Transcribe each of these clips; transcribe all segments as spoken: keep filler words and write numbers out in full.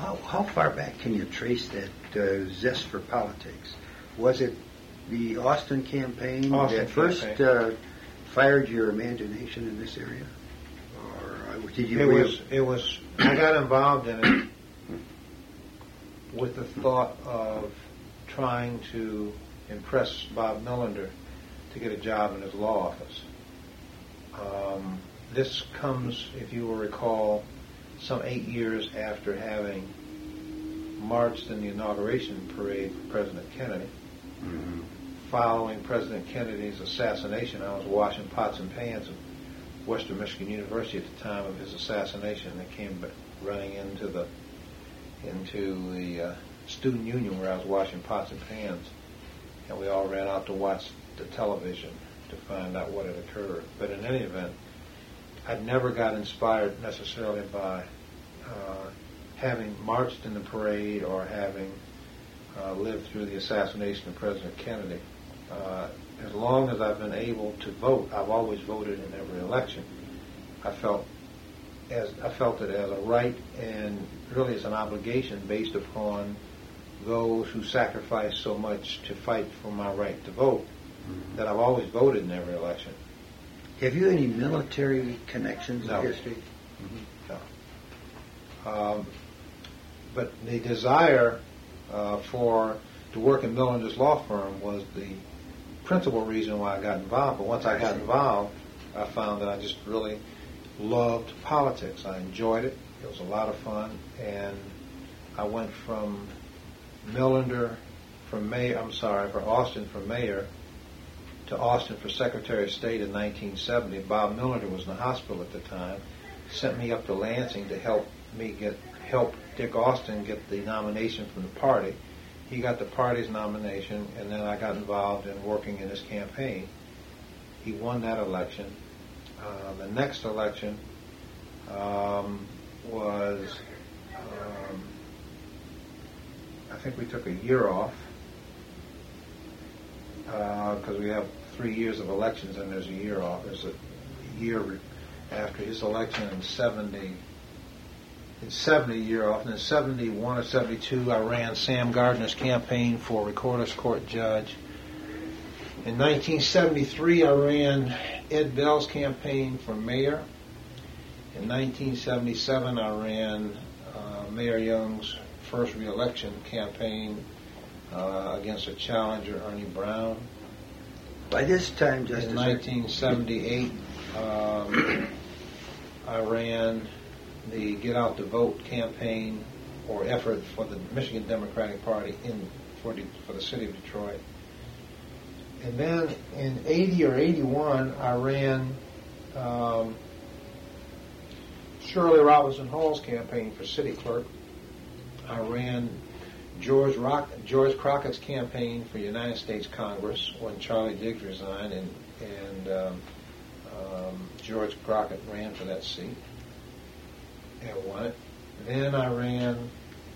how, how far back can you trace that uh, zest for politics? Was it the Austin campaign Austin that first campaign. Uh, fired your imagination in this area? Or uh, did you... It was, it was, I got involved in it with the thought of trying to impress Bob Millender to get a job in his law office. Um, this comes, if you will recall, some eight years after having marched in the inauguration parade for President Kennedy. Mm-hmm. Following President Kennedy's assassination, I was washing pots and pans at Western Michigan University at the time of his assassination. They came running into the into the uh, student union where I was washing pots and pans, and we all ran out to watch the television to find out what had occurred. But in any event, I'd never got inspired necessarily by uh, having marched in the parade or having uh, lived through the assassination of President Kennedy. Uh, as long as I've been able to vote, I've always voted in every election. I felt as I felt it as a right and really as an obligation based upon those who sacrificed so much to fight for my right to vote, mm-hmm. that I've always voted in every election. Have you any military connections No. in history? Mm-hmm. No. Um, but the desire uh, for to work in Millender's law firm was the principal reason why I got involved. But once I got involved, I found that I just really loved politics. I enjoyed it. It was a lot of fun, and I went from Millender for mayor. I'm sorry, for Austin for mayor to Austin for Secretary of State in nineteen seventy. Bob Millender was in the hospital at the time. Sent me up to Lansing to help me get help Dick Austin get the nomination from the party. He got the party's nomination, and then I got involved in working in his campaign. He won that election. Uh, the next election um, was, um, I think we took a year off, because uh, we have three years of elections and there's a year off. There's a year after his election in seventy. In seventy, year off, and in seventy-one or seventy-two, I ran Sam Gardner's campaign for Recorder's Court judge. In nineteen seventy-three, I ran Ed Bell's campaign for mayor. In nineteen seventy-seven, I ran uh, Mayor Young's first re-election campaign uh, against a challenger, Ernie Brown. By this time, Justice... In nineteen seventy-eight, um, I ran the Get Out the Vote campaign or effort for the Michigan Democratic Party in for the, for the city of Detroit. And then in eighty or eighty-one, I ran um, Shirley Robinson Hall's campaign for city clerk. I ran George Rock, George Crockett's campaign for United States Congress when Charlie Diggs resigned, and, and um, um, George Crockett ran for that seat and won it. Then I ran,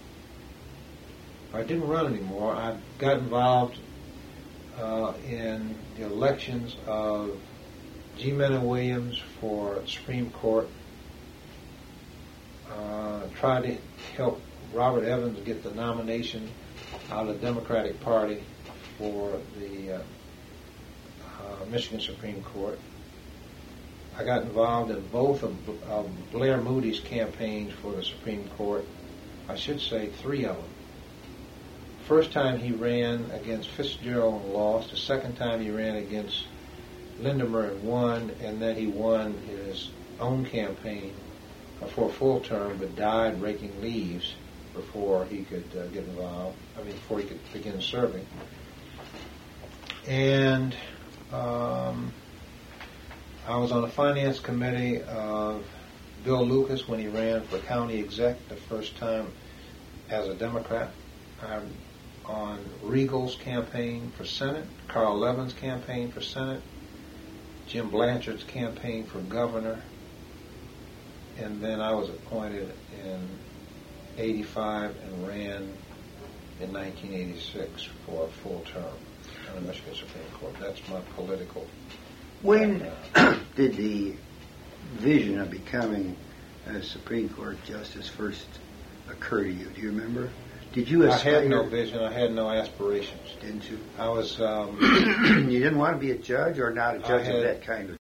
I didn't run anymore. I got involved uh, in the elections of G. Menon Williams for Supreme Court. Uh, tried to help Robert Evans get the nomination out of the Democratic Party for the uh, uh, Michigan Supreme Court. I got involved in both of uh, Blair Moody's campaigns for the Supreme Court. I should say three of them. First time he ran against Fitzgerald and lost. The second time he ran against Lindemer and won, and then he won his own campaign uh, for a full term, but died raking leaves before he could uh, get involved. I mean, before he could begin serving. And um, I was on the finance committee of Bill Lucas when he ran for county exec the first time as a Democrat. I'm on Regal's campaign for Senate, Carl Levin's campaign for Senate, Jim Blanchard's campaign for governor, and then I was appointed in eighty-five and ran in nineteen eighty-six for a full term on the Michigan Supreme Court. That's my political When did the vision of becoming a Supreme Court justice first occur to you? Do you remember? Did you I aspire? had no vision. I had no aspirations. Didn't you? I was. Um, You didn't want to be a judge or not a I judge had- of that kind of